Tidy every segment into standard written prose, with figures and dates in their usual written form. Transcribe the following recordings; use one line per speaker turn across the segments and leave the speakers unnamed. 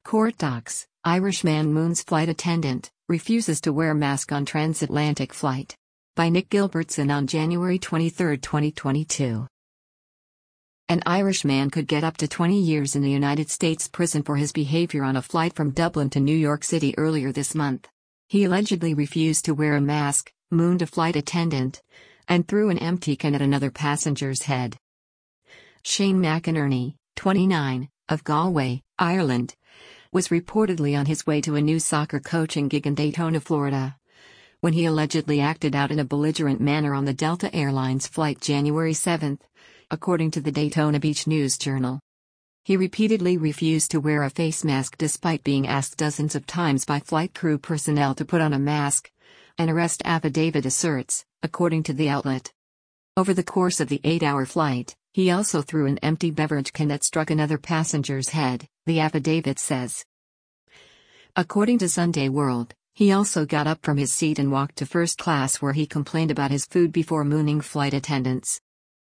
Court docs: Irishman moons flight attendant, refuses to wear mask on transatlantic flight. By Nick Gilbertson on January 23, 2022. An Irishman could get up to 20 years in the United States prison for his behavior on a flight from Dublin to New York City earlier this month. He allegedly refused to wear a mask, mooned a flight attendant, and threw an empty can at another passenger's head. Shane McInerney, 29, of Galway, Ireland, was reportedly on his way to a new soccer coaching gig in Daytona, Florida, when he allegedly acted out in a belligerent manner on the Delta Airlines flight January 7, according to the Daytona Beach News-Journal. He repeatedly refused to wear a face mask despite being asked dozens of times by flight crew personnel to put on a mask, an arrest affidavit asserts, according to the outlet. Over the course of the 8-hour flight, he also threw an empty beverage can that struck another passenger's head, the affidavit says. According to Sunday World, he also got up from his seat and walked to first class where he complained about his food before mooning flight attendants.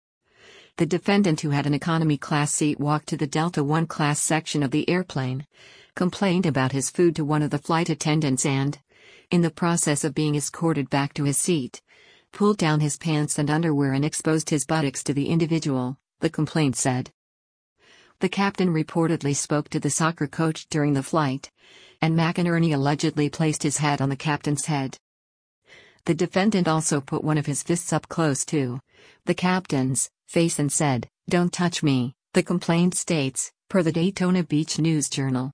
The defendant, who had an economy class seat, walked to the Delta One class section of the airplane, complained about his food to one of the flight attendants and, in the process of being escorted back to his seat, pulled down his pants and underwear and exposed his buttocks to the individual, the complaint said. The captain reportedly spoke to the soccer coach during the flight, and McInerney allegedly placed his hat on the captain's head. The defendant also put one of his fists up close to the captain's face and said, "Don't touch me," the complaint states, per the Daytona Beach News-Journal.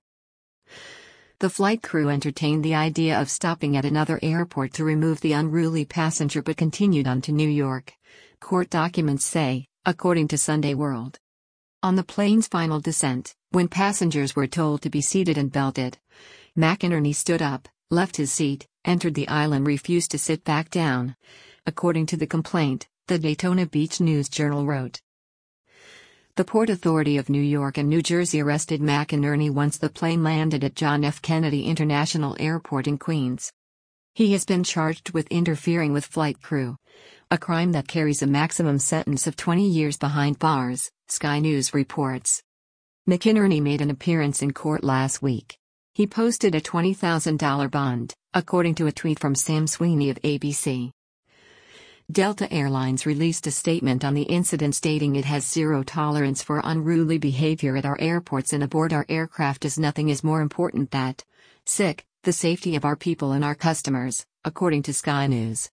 The flight crew entertained the idea of stopping at another airport to remove the unruly passenger but continued on to New York, court documents say, according to Sunday World. On the plane's final descent, when passengers were told to be seated and belted, McInerney stood up, left his seat, entered the aisle and refused to sit back down, according to the complaint, the Daytona Beach News-Journal wrote. The Port Authority of New York and New Jersey arrested McInerney once the plane landed at John F. Kennedy International Airport in Queens. He has been charged with interfering with flight crew, a crime that carries a maximum sentence of 20 years behind bars, Sky News reports. McInerney made an appearance in court last week. He posted a $20,000 bond, according to a tweet from Sam Sweeney of ABC. Delta Airlines released a statement on the incident stating it has zero tolerance for unruly behavior at our airports and aboard our aircraft, as nothing is more important than the safety of our people and our customers, according to Sky News.